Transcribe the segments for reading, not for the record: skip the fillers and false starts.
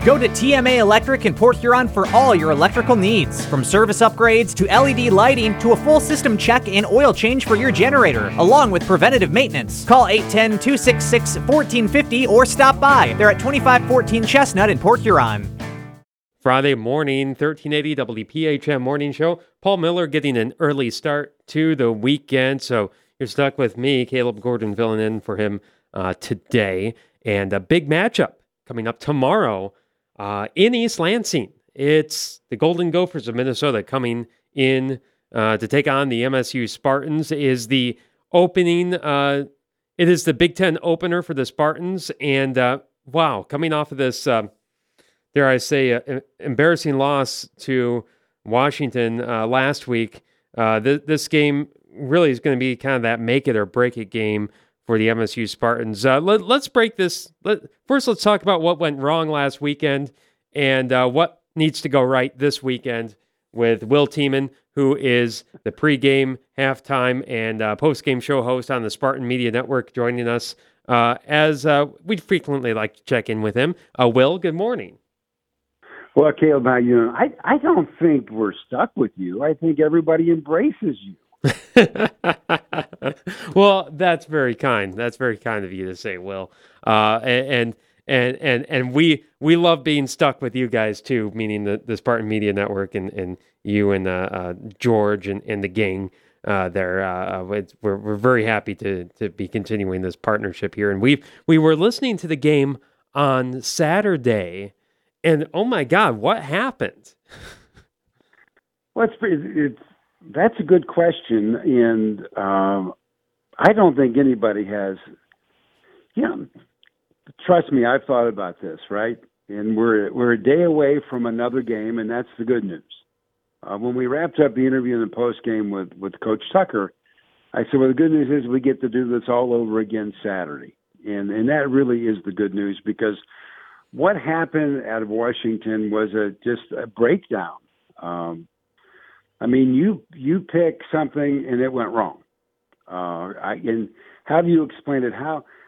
Go to TMA Electric in Port Huron for all your electrical needs. From service upgrades to LED lighting to a full system check and oil change for your generator, along with preventative maintenance. Call 810-266-1450 or stop by. They're at 2514 Chestnut in Port Huron. Friday morning, 1380 WPHM Morning Show. Paul Miller getting an early start to the weekend, so you're stuck with me, Caleb Gordon, filling in for him today. And a big matchup coming up tomorrow in East Lansing. It's the Golden Gophers of Minnesota coming in to take on the MSU Spartans. It is the opening. It is the Big Ten opener for the Spartans. And wow, coming off of this, dare I say, embarrassing loss to Washington last week, this game really is going to be kind of that make it or break it game for the MSU Spartans. Let's break this. First, let's talk about what went wrong last weekend and what needs to go right this weekend with Will Tiemann, who is the pregame, halftime, and postgame show host on the Spartan Media Network, joining us as we frequently like to check in with him. Will, good morning. Well, Caleb, how you doing? I don't think we're stuck with you. I think everybody embraces you. Well, that's very kind. That's very kind of you to say, Will. And we love being stuck with you guys too, meaning the Spartan Media Network and you and George and the gang there. We're very happy to be continuing this partnership here. And we were listening to the game on Saturday, and oh my God, what happened? Well, that's a good question, and I don't think anybody has. Trust me, I've thought about this, right? And we're a day away from another game, and that's the good news. When we wrapped up the interview in the post game with Coach Tucker, I said, "Well, the good news is we get to do this all over again Saturday," and that really is the good news, because what happened out of Washington was just a breakdown. I mean, you pick something and it went wrong. And how do you explain it?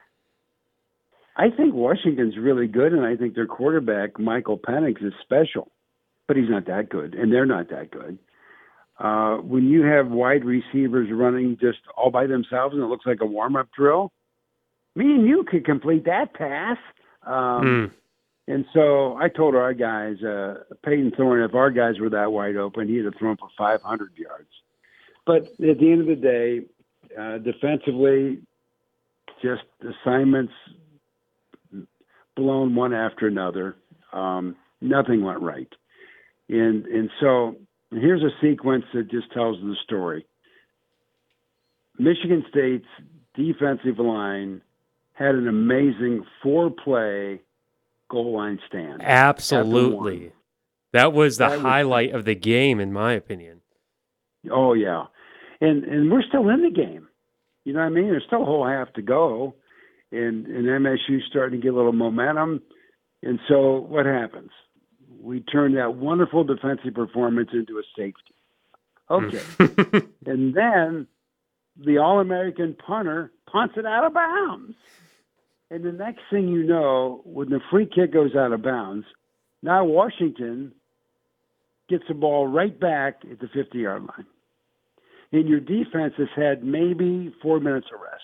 I think Washington's really good, and I think their quarterback, Michael Penix, is special, but he's not that good, and they're not that good. When you have wide receivers running just all by themselves and it looks like a warm-up drill, me and you could complete that pass. And so I told our guys, Peyton Thorne, if our guys were that wide open, he'd have thrown for 500 yards. But at the end of the day, defensively, just assignments blown one after another. Nothing went right. And so here's a sequence that just tells the story. Michigan State's defensive line had an amazing 4-play goal line stand. Absolutely. That was the highlight of the game, in my opinion. Oh, yeah. And we're still in the game. You know what I mean? There's still a whole half to go. And MSU's starting to get a little momentum. And so what happens? We turn that wonderful defensive performance into a safety. Okay. And then the All-American punter punts it out of bounds. And the next thing you know, when the free kick goes out of bounds, now Washington gets the ball right back at the 50-yard line. And your defense has had maybe 4 minutes of rest.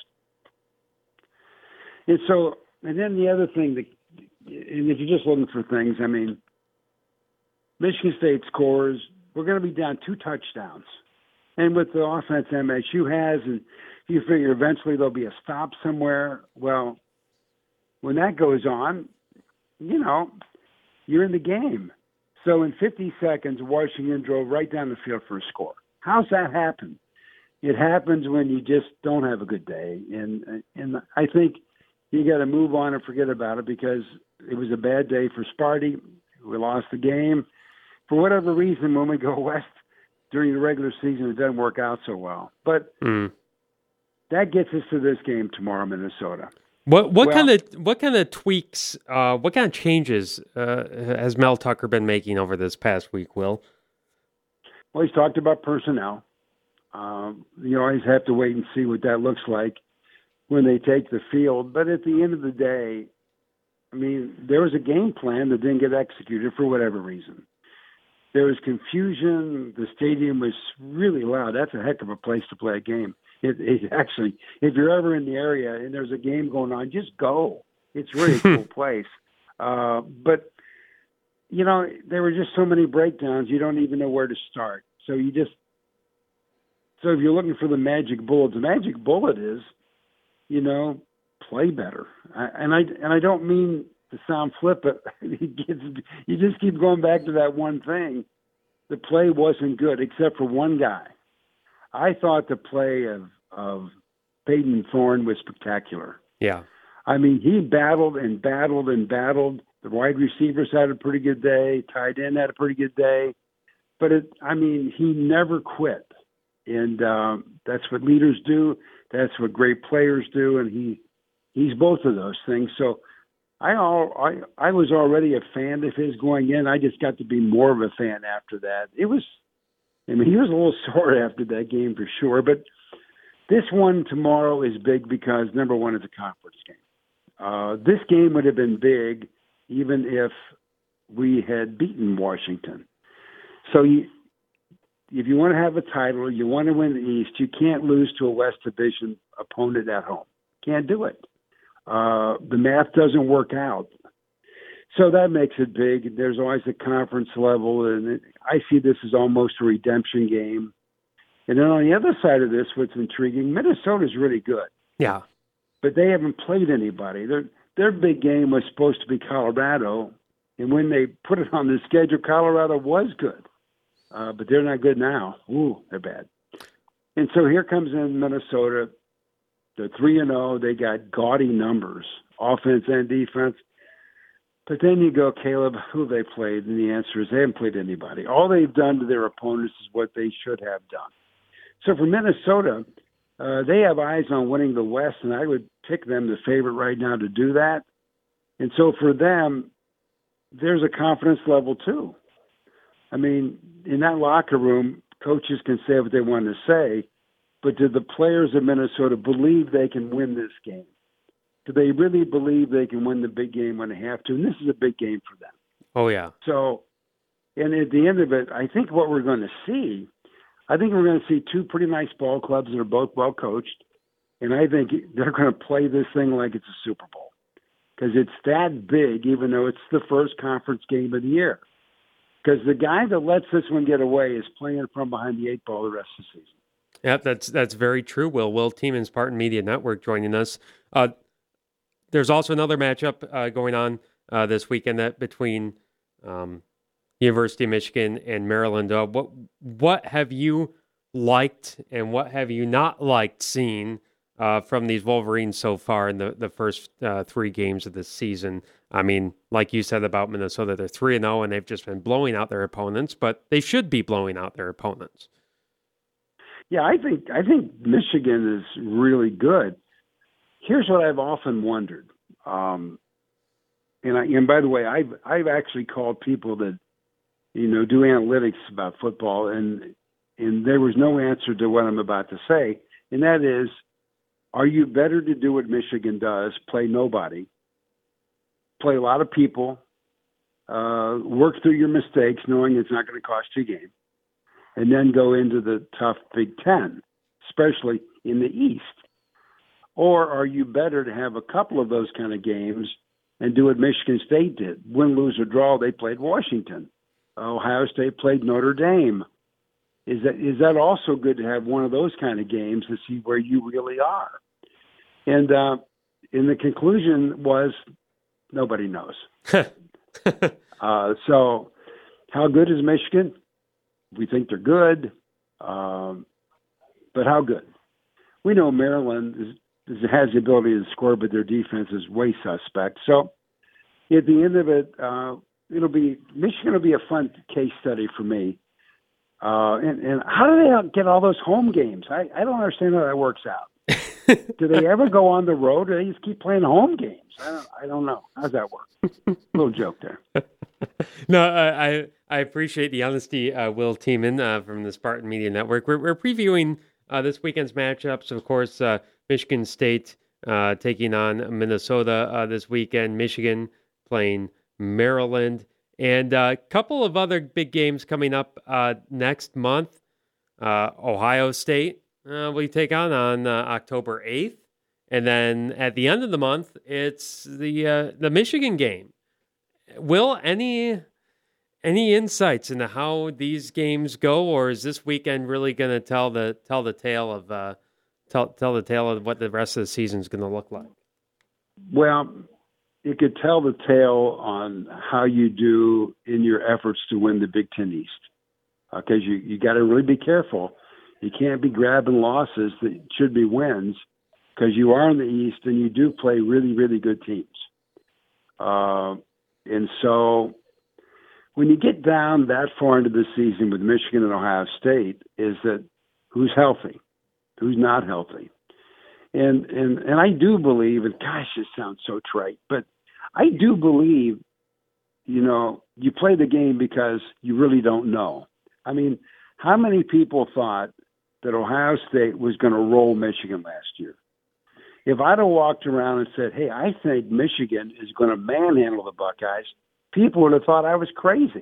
And then the other thing, and if you're just looking for things, I mean, Michigan State scores. We're going to be down 2 touchdowns. And with the offense MSU has, and you figure eventually there'll be a stop somewhere. Well, when that goes on, you're in the game. So in 50 seconds, Washington drove right down the field for a score. How's that happen? It happens when you just don't have a good day. And I think you got to move on and forget about it, because it was a bad day for Sparty. We lost the game. For whatever reason, when we go west during the regular season, it doesn't work out so well. But that gets us to this game tomorrow, Minnesota. What kind of tweaks, what kind of changes has Mel Tucker been making over this past week, Will? Well, he's talked about personnel. You always have to wait and see what that looks like when they take the field. But at the end of the day, mean, there was a game plan that didn't get executed for whatever reason. There was confusion. The stadium was really loud. That's a heck of a place to play a game. It actually, if you're ever in the area and there's a game going on, just go. It's really a cool place. But, you know, there were just so many breakdowns, you don't even know where to start. So if you're looking for the magic bullet is, you know, play better. And I don't mean to sound flippant. You just keep going back to that one thing. The play wasn't good except for one guy. I thought the play of Peyton Thorne was spectacular. Yeah. I mean, he battled and battled and battled. The wide receivers had a pretty good day. Tight end had a pretty good day. But, he never quit. And that's what leaders do. That's what great players do. And he's both of those things. So I was already a fan of his going in. I just got to be more of a fan after that. He was a little sore after that game for sure. But this one tomorrow is big because, number one, it's a conference game. This game would have been big even if we had beaten Washington. So if you want to have a title, you want to win the East, you can't lose to a West Division opponent at home. Can't do it. The math doesn't work out. So that makes it big. There's always a conference level, and I see this as almost a redemption game. And then on the other side of this, what's intriguing, Minnesota's really good. Yeah. But they haven't played anybody. Their big game was supposed to be Colorado, and when they put it on the schedule, Colorado was good. But they're not good now. Ooh, they're bad. And so here comes in Minnesota. They're 3-0. They got gaudy numbers, offense and defense. But then you go, Caleb, who have they played? And the answer is they haven't played anybody. All they've done to their opponents is what they should have done. So for Minnesota, they have eyes on winning the West, and I would pick them the favorite right now to do that. And so for them, there's a confidence level too. I mean, in that locker room, coaches can say what they want to say, but do the players of Minnesota believe they can win this game? Do they really believe they can win the big game when they have to? And this is a big game for them. Oh, yeah. So, and at the end of it, I think what we're going to see, two pretty nice ball clubs that are both well coached, and I think they're going to play this thing like it's a Super Bowl because it's that big, even though it's the first conference game of the year. Because the guy that lets this one get away is playing from behind the eight ball the rest of the season. Yeah, that's very true, Will. Will Tiemann, Spartan Media Network, joining us. There's also another matchup going on this weekend between University of Michigan and Maryland. What have you liked and what have you not liked seeing from these Wolverines so far in the first 3 games of this season? I mean, like you said about Minnesota, they're 3-0 and they've just been blowing out their opponents, but they should be blowing out their opponents. Yeah, I think Michigan is really good. Here's what I've often wondered, and by the way, I've actually called people that do analytics about football, and there was no answer to what I'm about to say, and that is, are you better to do what Michigan does, play nobody, play a lot of people, work through your mistakes, knowing it's not going to cost you a game, and then go into the tough Big Ten, especially in the East? Or are you better to have a couple of those kind of games and do what Michigan State did? Win, lose, or draw, they played Washington. Ohio State played Notre Dame. Is that also good to have one of those kind of games to see where you really are? And the conclusion was nobody knows. So how good is Michigan? We think they're good, but how good? We know Maryland has the ability to score, but their defense is way suspect. So at the end of it, Michigan will be a fun case study for me. And how do they get all those home games? I don't understand how that works out. Do they ever go on the road, or they just keep playing home games? I don't know. How's that work? Little joke there. No, I appreciate the honesty, Will Tiemann from the Spartan Media Network. We're previewing this weekend's matchups. Of course, Michigan State taking on Minnesota this weekend. Michigan playing Maryland. And a couple of other big games coming up next month. Ohio State we take on October 8th. And then at the end of the month, it's the Michigan game. Will, any insights into how these games go, or is this weekend really going to tell the tale of what the rest of the season is going to look like? Well, it could tell the tale on how you do in your efforts to win the Big Ten East, because you got to really be careful. You can't be grabbing losses that should be wins, because you are in the East and you do play really, really good teams. And so when you get down that far into the season with Michigan and Ohio State, is that who's healthy, who's not healthy. And I do believe, and gosh, this sounds so trite, but I do believe, you play the game because you really don't know. I mean, how many people thought that Ohio State was going to roll Michigan last year? If I'd have walked around and said, hey, I think Michigan is going to manhandle the Buckeyes, people would have thought I was crazy.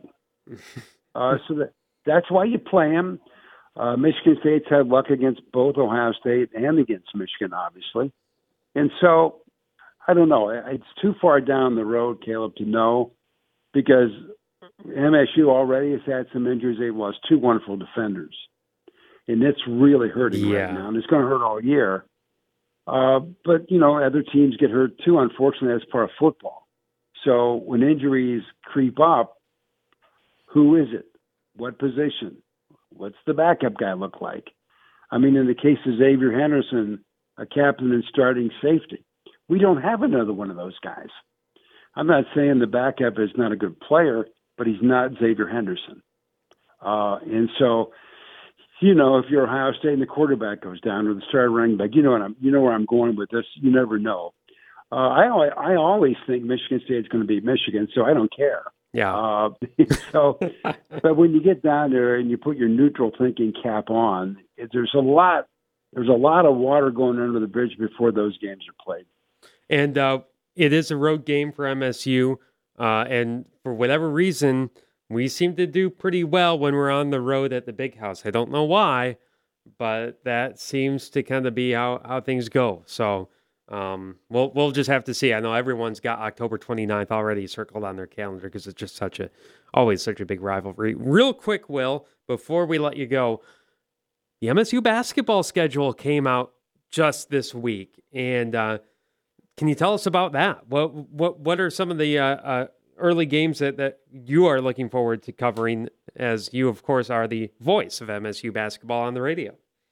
That's why you play them. Michigan State's had luck against both Ohio State and against Michigan, obviously. And so, I don't know. It's too far down the road, Caleb, to know, because MSU already has had some injuries. They've lost two wonderful defenders. And it's really hurting right now, and it's going to hurt all year. But, other teams get hurt too, unfortunately. That's part of football. So when injuries creep up, who is it? What position? What's the backup guy look like? I mean, in the case of Xavier Henderson, a captain and starting safety, we don't have another one of those guys. I'm not saying the backup is not a good player, but he's not Xavier Henderson. And so, if you're Ohio State and the quarterback goes down, or the starter running back, you know where I'm going with this. You never know. I always think Michigan State's going to beat Michigan, so I don't care. Yeah. But when you get down there and you put your neutral thinking cap on, there's a lot of water going under the bridge before those games are played. And it is a road game for MSU, and for whatever reason, we seem to do pretty well when we're on the road at the Big House. I don't know why, but that seems to kind of be how things go. So we'll just have to see. I know everyone's got October 29th already circled on their calendar because it's just always such a big rivalry. Real quick, Will, before we let you go, the MSU basketball schedule came out just this week, and can you tell us about that? What are some of the early games that you are looking forward to covering, as you, of course, are the voice of MSU basketball on the radio?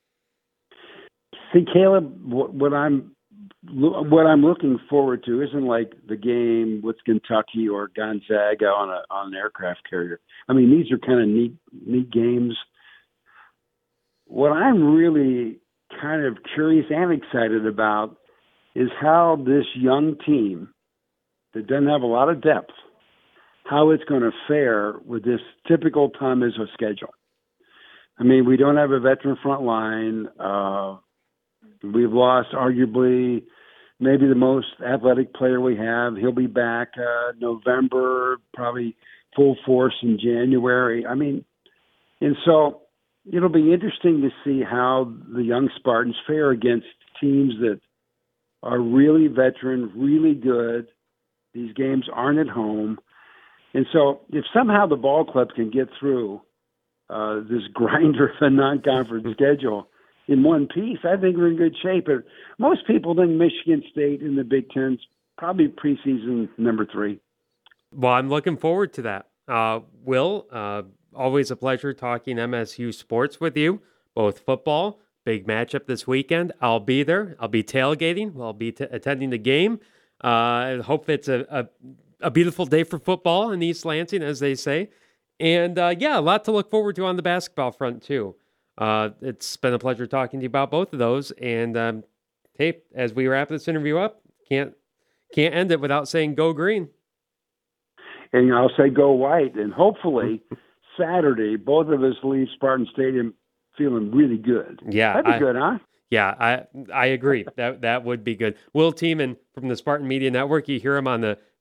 See, Caleb, what I'm looking forward to isn't like the game with Kentucky or Gonzaga on an aircraft carrier. I mean, these are kind of neat games. What I'm really kind of curious and excited about is how this young team that doesn't have a lot of depth, how it's going to fare with this typical Tom Izzo schedule. I mean, we don't have a veteran front line. We've lost arguably maybe the most athletic player we have. He'll be back November, probably full force in January. I mean, and so it'll be interesting to see how the young Spartans fare against teams that are really veteran, really good. These games aren't at home. And so if somehow the ball club can get through this grinder of a non-conference schedule in one piece, I think we're in good shape. But most people think Michigan State in the Big Ten's probably preseason number 3. Well, I'm looking forward to that. Will, always a pleasure talking MSU sports with you, both football, big matchup this weekend. I'll be there. I'll be tailgating. I'll be attending the game. I hope it's a beautiful day for football in East Lansing, as they say. And a lot to look forward to on the basketball front, too. It's been a pleasure talking to you about both of those. And hey, as we wrap this interview up, can't end it without saying go green. And I'll say go white. And hopefully Saturday, both of us leave Spartan Stadium feeling really good. Yeah. That'd be good, huh? Yeah, I agree. That would be good. Will Tiemann from the Spartan Media Network, you hear him on the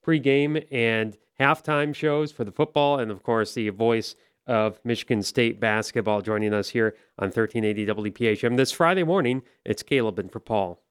pregame and halftime shows for the football, and of course the voice of Michigan State basketball joining us here on 1380 WPHM. This Friday morning, it's Caleb and for Paul.